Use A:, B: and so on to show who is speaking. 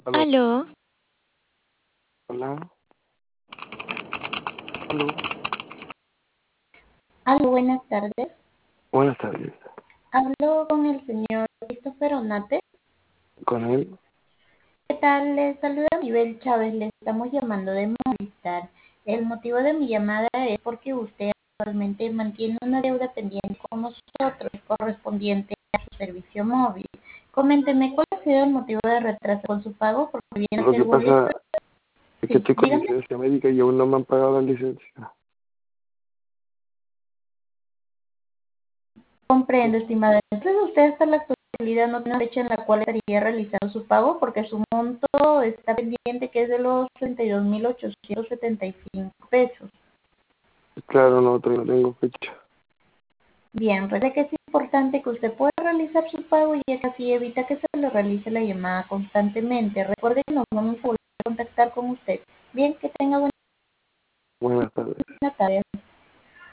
A: Aló,
B: Aló,
A: hola, aló.
C: Aló, buenas tardes.
A: Buenas tardes.
C: Hablo con el señor Christopher Onate.
A: ¿Con él?
C: ¿Qué tal? Le saluda Miguel Chávez. Le estamos llamando de Movistar. El motivo de mi llamada es porque usted actualmente mantiene una deuda pendiente con nosotros correspondiente a su servicio móvil. Coménteme, ¿cuál ha sido el motivo de retraso con su pago? Porque viene a
A: Lo
C: ser
A: que pasa
C: boleto.
A: es que
C: Sí,
A: estoy con
C: dígame.
A: licencia médica y aún no me han pagado la licencia.
C: Comprendo, estimada. Entonces usted hasta la actualidad no tiene una fecha en la cual estaría realizando su pago porque su monto está pendiente que es de los 32.875 pesos.
A: Claro, no, todavía no tengo fecha.
C: Bien, recuerde que es importante que usted pueda realizar su pago y así evita que se le realice la llamada constantemente. Recuerde que nos vamos a volver a contactar con usted. Bien, que tenga buena
A: Buenas tardes.
C: tarde.